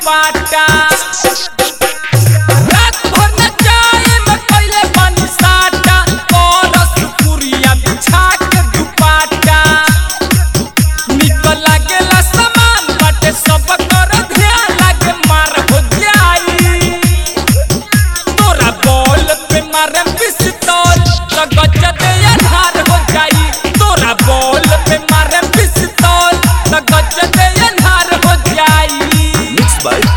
दुपाटा रात भर न जाए में पहले पानी साटा परस पुरिया बिछा के दुपाटा निकल लागेला सामान बाटे सब कर ध्यान लागे मार हो जाई तोरा बॉल पे मारे पिस्तौल तो गज दे अन्हार हो जाई तोरा बॉल पे मारे पिस्तौल तो गज दे अन्हार हो जाई Mixed by